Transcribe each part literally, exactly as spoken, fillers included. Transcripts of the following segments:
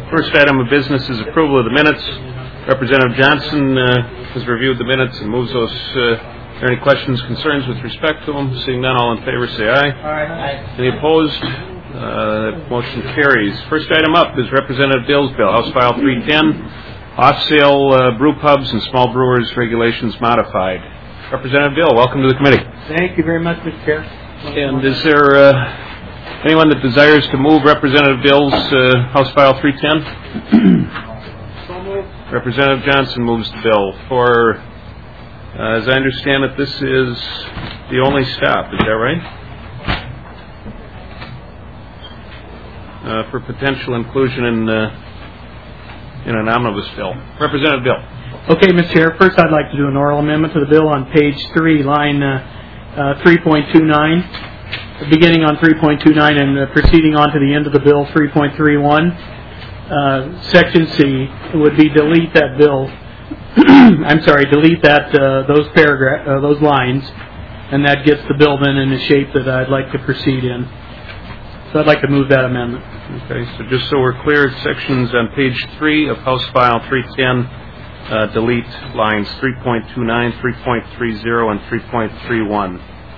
First item of business is approval of the minutes. Representative Johnson uh, has reviewed the minutes and moves those. Uh, are there any questions, concerns with respect to them? Seeing none, all in favor say aye. Aye. Any opposed? Uh, motion carries. First item up is Representative Bill's bill, House File three ten, off-sale uh, brew pubs and small brewers regulations modified. Representative Bill, welcome to the committee. Thank you very much, Mister Chair. And is there uh, anyone that desires to move Representative Bill's uh, House File three ten? So moved. Representative Johnson moves the bill. For, uh, as I understand it, this is the only stop. Is that right? Uh, for potential inclusion in uh, in an omnibus bill. Representative Bill. Okay, Mister Chair. First, I'd like to do an oral amendment to the bill on page three, line uh, uh, three point two nine, beginning on three point two nine and uh, proceeding on to the end of the bill, three point three one. Uh, section C would be delete that bill. I'm sorry, delete that uh, those paragraph, uh, those lines, and that gets the bill then in the shape that I'd like to proceed in. So I'd like to move that amendment. Okay, so just so we're clear, sections on page three of House File three ten, uh, delete lines three point two nine, three point three zero, and three point three one.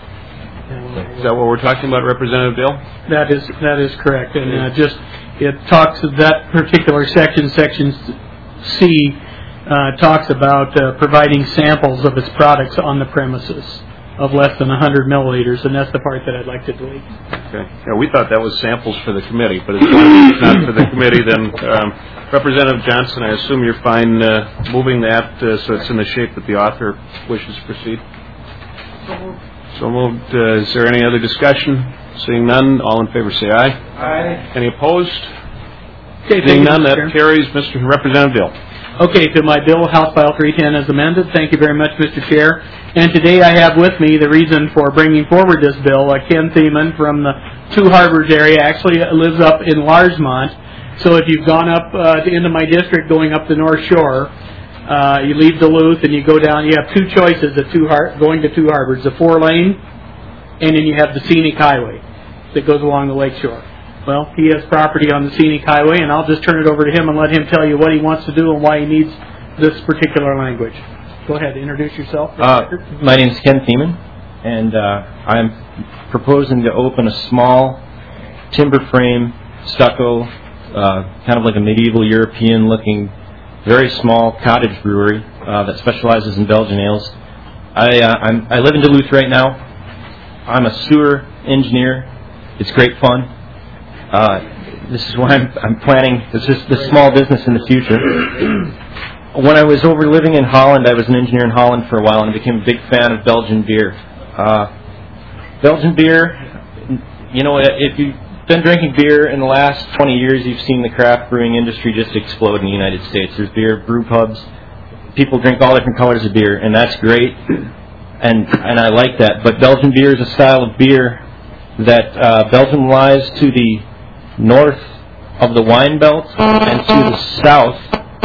Is that what we're talking about, Representative Bill? That is that is correct, and uh, just it talks of that particular section, section C, uh, talks about uh, providing samples of its products on the premises of less than one hundred milliliters, and that's the part that I'd like to delete. Okay. Yeah, we thought that was samples for the committee, but as long as it's not for the committee, then um, Representative Johnson, I assume you're fine uh, moving that uh, so it's in the shape that the author wishes to proceed? So moved. So moved. Uh, is there any other discussion? Seeing none, all in favor say aye. Aye. Any opposed? Okay, Seeing none, Mister that carries. Mister Representative Bill. Okay, to my bill, House File three ten as amended. Thank you very much, Mister Chair. And today I have with me the reason for bringing forward this bill. Uh, Ken Thiemann from the Two Harbors area actually lives up in Larchmont. So if you've gone up uh, to into my district going up the North Shore, uh, you leave Duluth and you go down. You have two choices at Two Har- going to Two Harbors, the four lane, and then you have the scenic highway that goes along the lake shore. Well, he has property on the scenic highway, and I'll just turn it over to him and let him tell you what he wants to do and why he needs this particular language. Go ahead, introduce yourself. Uh, my name is Ken Thiemann, and uh, I'm proposing to open a small timber frame, stucco, uh, kind of like a medieval European-looking, very small cottage brewery uh, that specializes in Belgian ales. I, uh, I'm, I live in Duluth right now. I'm a sewer engineer. It's great fun. Uh, this is why I'm, I'm planning this, is, this small business in the future. When I was over living in Holland, I was an engineer in Holland for a while, and I became a big fan of Belgian beer. Uh, Belgian beer, you know, if you've been drinking beer in the last twenty years, you've seen the craft brewing industry just explode in the United States. There's beer, brew pubs, people drink all different colors of beer, and that's great, and and I like that. But Belgian beer is a style of beer that uh, Belgium lies to the north of the wine belt and to the south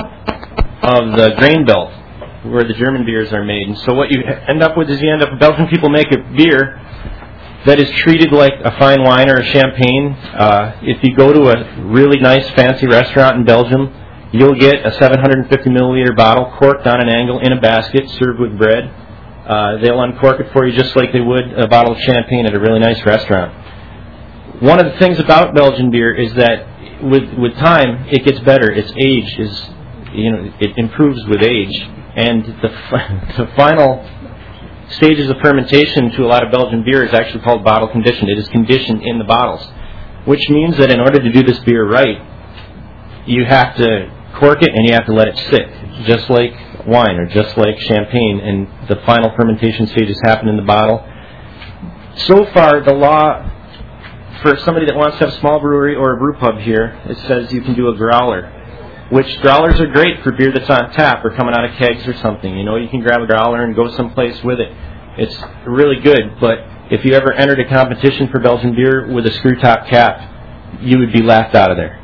of the grain belt, where the German beers are made. And so what you end up with is you end up, Belgian people make a beer that is treated like a fine wine or a champagne. Uh, if you go to a really nice fancy restaurant in Belgium, you'll get a seven hundred fifty milliliter bottle corked on an angle in a basket, served with bread. Uh, they'll uncork it for you just like they would a bottle of champagne at a really nice restaurant. One of the things about Belgian beer is that with with time, it gets better. Its age is, you know, it improves with age, and the the final stages of fermentation to a lot of Belgian beer is actually called bottle conditioned. It is conditioned in the bottles, which means that in order to do this beer right, you have to cork it and you have to let it sit, just like wine or just like champagne, and the final fermentation stages happen in the bottle. So far, the law for somebody that wants to have a small brewery or a brew pub here, it says you can do a growler, which growlers are great for beer that's on tap or coming out of kegs or something. You know, you can grab a growler and go someplace with it. It's really good, but if you ever entered a competition for Belgian beer with a screw top cap, you would be laughed out of there.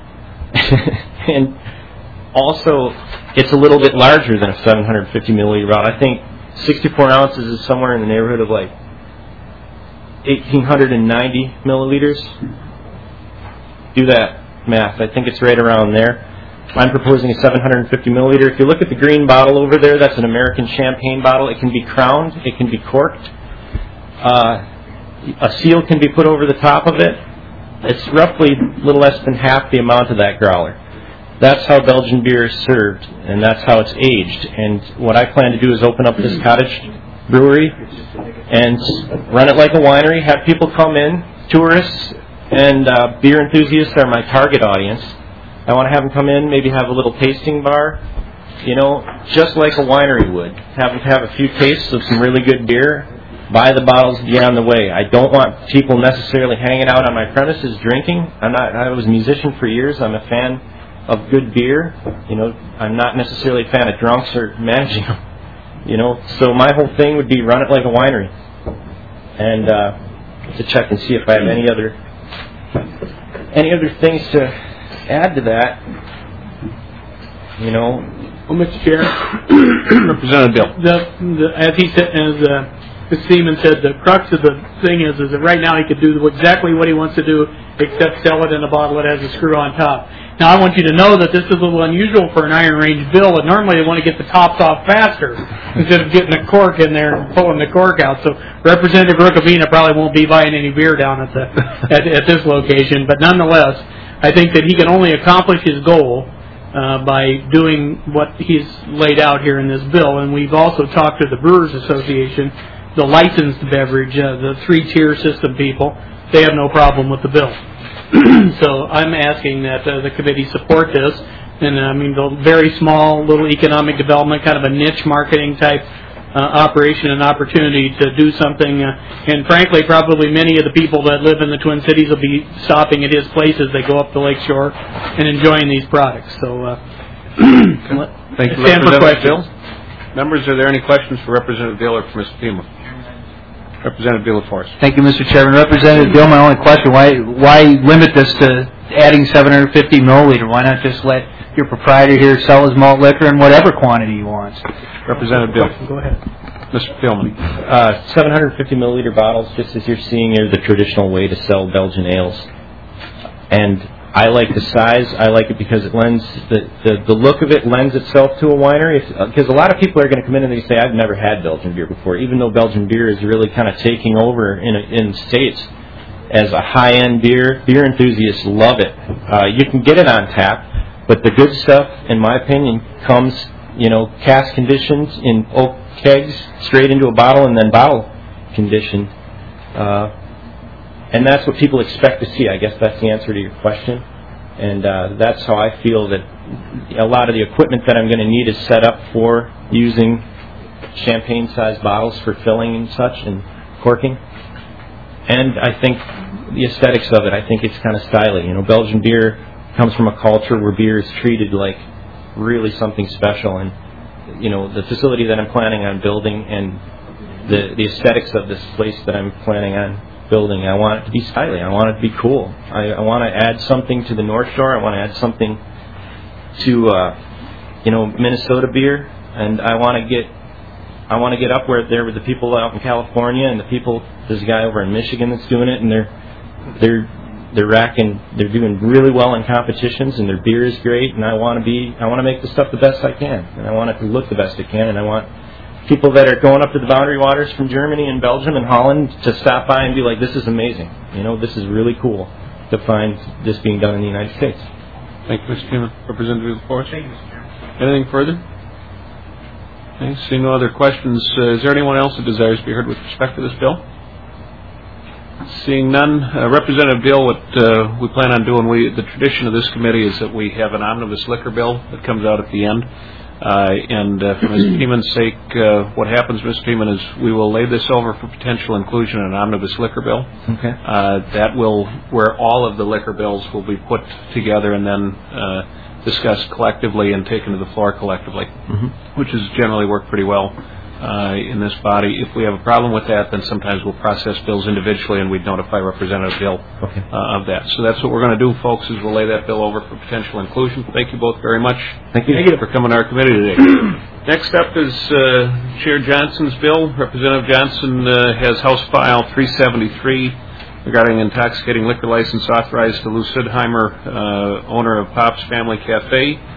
And also, it's a little bit larger than a seven hundred fifty milliliter bottle. I think sixty-four ounces is somewhere in the neighborhood of like eighteen ninety milliliters. Do that math. I think it's right around there. I'm proposing a seven hundred fifty milliliter. If you look at the green bottle over there, that's an American champagne bottle. It can be crowned. It can be corked. Uh, a seal can be put over the top of it. It's roughly a little less than half the amount of that growler. That's how Belgian beer is served, and that's how it's aged. And what I plan to do is open up this cottage brewery and run it like a winery, have people come in, tourists and uh, beer enthusiasts are my target audience. I want to have them come in, maybe have a little tasting bar, you know, just like a winery would. Have them have a few tastes of some really good beer, buy the bottles, get on the way. I don't want people necessarily hanging out on my premises drinking. I'm not. I was a musician for years. I'm a fan of good beer. You know, I'm not necessarily a fan of drunks or managing them. You know, so my whole thing would be run it like a winery, and uh, to check and see if I have any other any other things to add to that. You know, well, Mister Chair, Representative Bill. The, the, as he said, as uh, Mister Seaman said, the crux of the thing is, is that right now he could do exactly what he wants to do, except sell it in a bottle that has a screw on top. Now, I want you to know that this is a little unusual for an Iron Range bill, and normally they want to get the tops off faster instead of getting a cork in there and pulling the cork out. So Representative Rukavina probably won't be buying any beer down at the at, at this location, but nonetheless, I think that he can only accomplish his goal uh, by doing what he's laid out here in this bill. And we've also talked to the Brewers Association, the licensed beverage, uh, the three-tier system people. They have no problem with the bill. So I'm asking that uh, the committee support this. And uh, I mean, the very small little economic development, kind of a niche marketing type uh, operation and opportunity to do something. Uh, and frankly, probably many of the people that live in the Twin Cities will be stopping at his place as they go up the Lakeshore and enjoying these products. So uh, thank you, stand for questions. Bill. Members, are there any questions for Representative Bill or for Mister Pima? Representative Bill LaForest. Thank you, Mister Chairman. Representative Bill, my only question, why why limit this to adding seven hundred fifty milliliter? Why not just let your proprietor here sell his malt liquor in whatever quantity he wants? Representative Bill. Go ahead. Mister Philman. Uh, seven hundred fifty milliliter bottles, just as you're seeing, are the traditional way to sell Belgian ales. And I like the size. I like it because it lends the, the, the look of it lends itself to a winery. Because uh, a lot of people are going to come in and they say, "I've never had Belgian beer before," even though Belgian beer is really kind of taking over in a, in states as a high-end beer. Beer enthusiasts love it. Uh, you can get it on tap, but the good stuff, in my opinion, comes, you know, cask conditioned in oak kegs straight into a bottle and then bottle conditioned. Uh, And that's what people expect to see. I guess that's the answer to your question. And uh, that's how I feel that a lot of the equipment that I'm going to need is set up for using champagne-sized bottles for filling and such and corking. And I think the aesthetics of it, I think it's kind of stylish. You know, Belgian beer comes from a culture where beer is treated like really something special. And, you know, the facility that I'm planning on building and the, the aesthetics of this place that I'm planning on building, I want it to be stylish. I want it to be cool. I, I want to add something to the North Shore. I want to add something to, uh, you know, Minnesota beer, and I want to get, I want to get up where there with the people out in California and the people. There's a guy over in Michigan that's doing it, and they're, they're, they're racking. They're doing really well in competitions, and their beer is great. And I want to be, I want to make the stuff the best I can, and I want it to look the best it can, and I want people that are going up to the boundary waters from Germany and Belgium and Holland to stop by and be like, "This is amazing. You know, this is really cool to find this being done in the United States." Thank you, Mister Chairman. Representative LaForest. Thank you, Mister Chairman. Anything further? Okay, seeing no other questions, uh, is there anyone else that desires to be heard with respect to this bill? Seeing none, uh, Representative Bill, what uh, we plan on doing, we the tradition of this committee is that we have an omnibus liquor bill that comes out at the end. Uh, and uh, for Mister Peeman's sake, uh, what happens, Mister Peeman, is we will lay this over for potential inclusion in an omnibus liquor bill. Okay. Uh, that will, where all of the liquor bills will be put together and then uh, discussed collectively and taken to the floor collectively, mm-hmm. which has generally worked pretty well uh, in this body. If we have a problem with that, then sometimes we'll process bills individually and we'd notify Representative Bill okay. uh, of that. So that's what we're going to do, folks, is we'll lay that bill over for potential inclusion. Thank you both very much. Thank you. Thank you for coming to our committee today. Next up is uh, Chair Johnson's bill. Representative Johnson uh, has House File three seventy-three regarding intoxicating liquor license authorized to Lou Sidheimer, uh, owner of Pop's Family Cafe.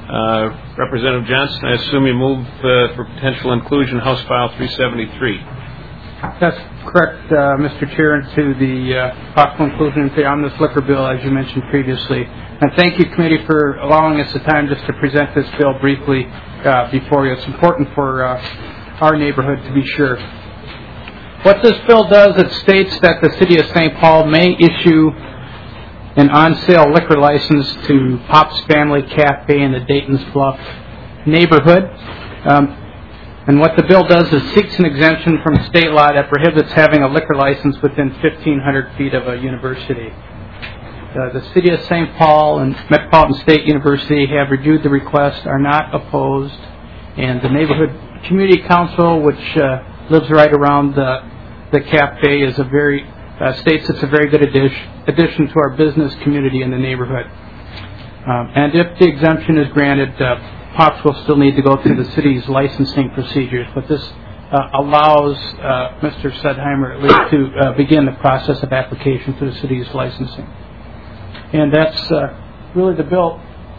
Uh, Representative Johnson, I assume you move uh, for potential inclusion, House File three seventy-three. That's correct, uh, Mister Chair, and to the uh, possible inclusion of the omnibus liquor bill, as you mentioned previously. And thank you, committee, for allowing us the time just to present this bill briefly uh, before you. It's important for uh, our neighborhood to be sure. What this bill does, it states that the City of Saint Paul may issue an on-sale liquor license to Pop's Family Cafe in the Dayton's Bluff neighborhood. Um, and what the bill does is seeks an exemption from state law that prohibits having a liquor license within fifteen hundred feet of a university. Uh, the City of Saint Paul and Metropolitan State University have reviewed the request, are not opposed, and the Neighborhood Community Council, which uh, lives right around the, the cafe, is a very uh, states it's a very good addition, addition to our business community in the neighborhood. Um, and if the exemption is granted, uh, Pops will still need to go through the city's licensing procedures, but this uh, allows uh, Mister Sedheimer at least to uh, begin the process of application to the city's licensing. And that's uh, really the bill.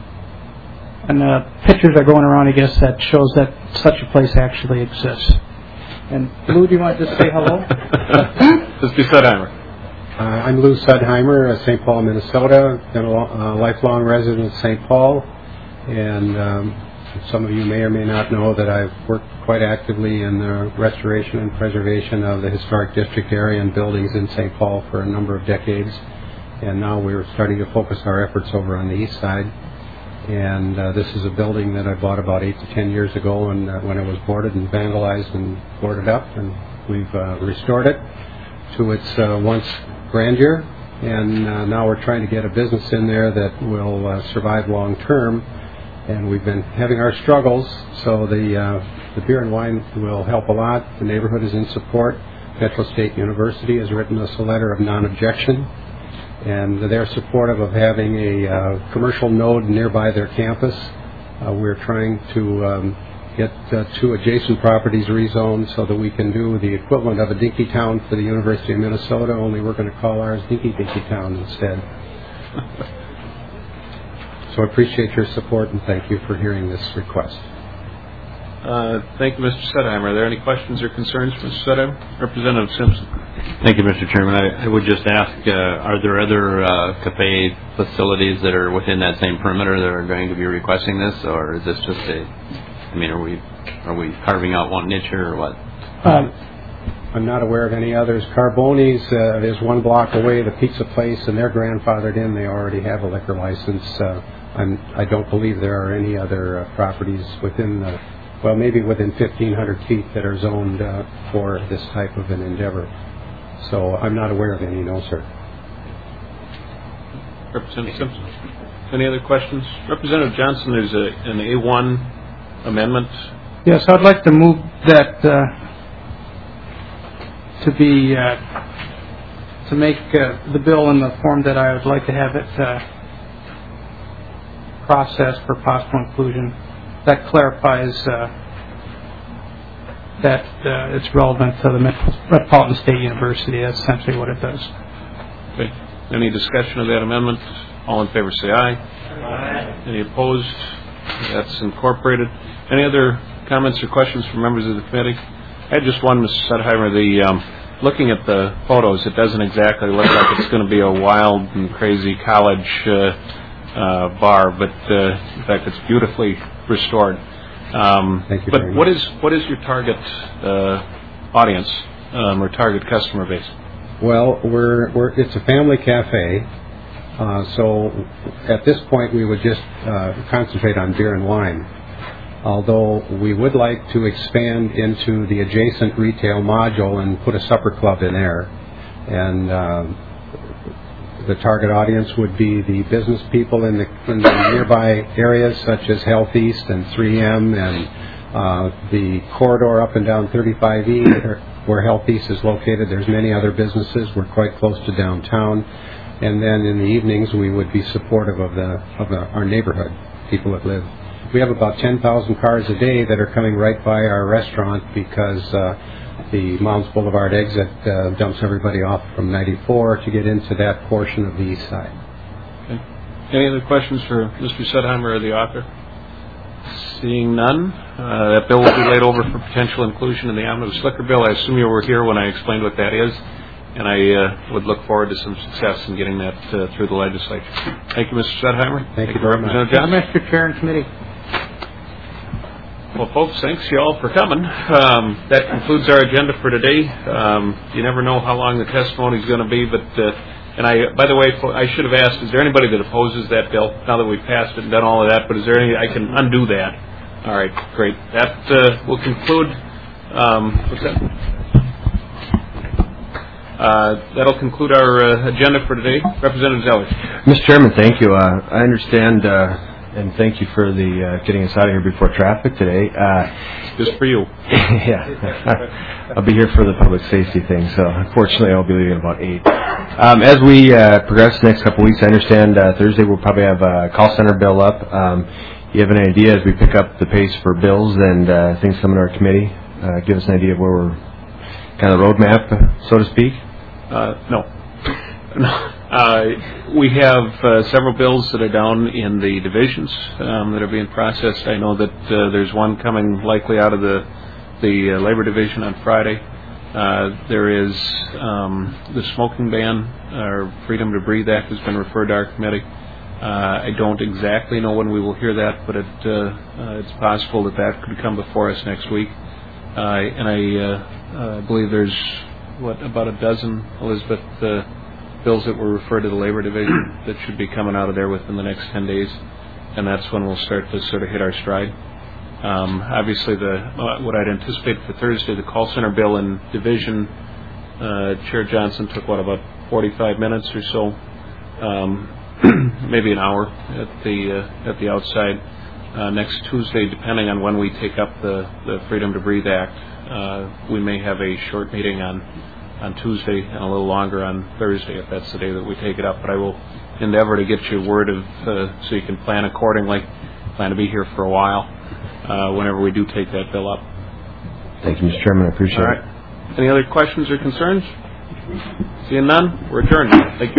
And uh, pictures are going around, I guess, that shows that such a place actually exists. And Lou, do you want to just say hello? Mister Sedheimer. Uh, I'm Lou Sedheimer, uh, Saint Paul, Minnesota. Been a lo- uh, lifelong resident of Saint Paul, and um, some of you may or may not know that I've worked quite actively in the restoration and preservation of the historic district area and buildings in Saint Paul for a number of decades. And now we're starting to focus our efforts over on the east side. And uh, this is a building that I bought about eight to ten years ago, and uh, when it was boarded and vandalized and boarded up, and we've uh, restored it to its uh, once grandeur. And uh, now we're trying to get a business in there that will uh, survive long term. And we've been having our struggles, so the uh, the beer and wine will help a lot. The neighborhood is in support. Metro State University has written us a letter of non-objection, and they're supportive of having a uh, commercial node nearby their campus. Uh, we're trying to um, get uh, two adjacent properties rezoned so that we can do the equivalent of a Dinky Town for the University of Minnesota, only we're going to call ours Dinky Dinky Town instead. So I appreciate your support, and thank you for hearing this request. Uh, thank you, Mister Sedheimer. Are there any questions or concerns, Mister Sedheimer? Representative Simpson. Thank you, Mister Chairman. I, I would just ask, uh, are there other uh, cafe facilities that are within that same perimeter that are going to be requesting this, or is this just a, I mean, are we are we carving out one niche here or what? Um, I'm not aware of any others. Carboni's uh, is one block away, the pizza place, and they're grandfathered in. They already have a liquor license. Uh, I'm, I don't believe there are any other uh, properties within the, well, maybe within fifteen hundred feet that are zoned uh, for this type of an endeavor. So I'm not aware of any, no, sir. Representative Simpson. Any other questions? Representative Johnson, there's a, an A one amendment. Yes, I'd like to move that uh, to be uh, to make uh, the bill in the form that I would like to have it uh, processed for possible inclusion. That clarifies uh, that uh, it's relevant to the Metropolitan State University. That's essentially what it does. Okay. Any discussion of that amendment? All in favor say aye. Aye. Any opposed? That's incorporated. Any other comments or questions from members of the committee? I had just one, Mister Sedheimer. The um, looking at the photos, it doesn't exactly look like it's going to be a wild and crazy college uh, uh, bar, but uh, in fact, it's beautifully restored. Um, Thank you but very what much. is what is your target uh, audience um, or target customer base? Well, we're, we're it's a family cafe, uh, so at this point we would just uh, concentrate on beer and wine. Although we would like to expand into the adjacent retail module and put a supper club in there. And uh, the target audience would be the business people in the, in the nearby areas such as Health East and three M and uh, the corridor up and down thirty-five E where Health East is located. There's many other businesses. We're quite close to downtown. And then in the evenings we would be supportive of, the, of the, our neighborhood, people that live. We have about ten thousand cars a day that are coming right by our restaurant because uh, the Mounds Boulevard exit uh, dumps everybody off from ninety-four to get into that portion of the east side. Okay. Any other questions for Mister Sedheimer or the author? Seeing none, uh, that bill will be laid over for potential inclusion in the omnibus liquor bill. I assume you were here when I explained what that is, and I uh, would look forward to some success in getting that uh, through the legislature. Thank you, Mister Sudheimer. Thank you very much. Representative Johnson. Mister Chair and Committee. Well, folks, thanks you all for coming. Um, that concludes our agenda for today. Um, you never know how long the testimony is going to be, but uh, and I, by the way, I should have asked: is there anybody that opposes that bill? Now that we've passed it and done all of that, but is there any? I can undo that. All right, great. That uh, will conclude. Um, what's that? Uh, that'll conclude our uh, agenda for today. Representative Zeller. Mister Chairman, thank you. Uh, I understand. Uh, And thank you for the uh, getting us out of here before traffic today. Uh, Just for you. yeah, I'll be here for the public safety thing. So unfortunately, I'll be leaving about eight. Um, as we uh, progress the next couple of weeks, I understand uh, Thursday we'll probably have a call center bill up. Um, you have an idea as we pick up the pace for bills and uh, things coming to our committee? Uh, give us an idea of where we're kind of roadmap, so to speak. Uh, no. No. Uh, we have uh, several bills that are down in the divisions um, that are being processed. I know that uh, there's one coming likely out of the the uh, Labor Division on Friday. Uh, there is um, the smoking ban, or Freedom to Breathe Act, has been referred to our committee. Uh, I don't exactly know when we will hear that, but it, uh, uh, it's possible that that could come before us next week. Uh, and I uh, uh, believe there's, what, about a dozen, Elizabeth, uh, bills that were referred to the Labor Division that should be coming out of there within the next ten days, and that's when we'll start to sort of hit our stride. Um, obviously, the uh, what I'd anticipate for Thursday, the call center bill in division, uh, Chair Johnson took, what, about forty-five minutes or so, um, maybe an hour at the uh, at the outside. Uh, next Tuesday, depending on when we take up the, the Freedom to Breathe Act, uh, we may have a short meeting on on Tuesday and a little longer on Thursday if that's the day that we take it up. But I will endeavor to get you word of uh, so you can plan accordingly. Plan to be here for a while uh, whenever we do take that bill up. Thank you, Mister Chairman. I appreciate All right. it. Any other questions or concerns? Seeing none, we're adjourned. Thank you.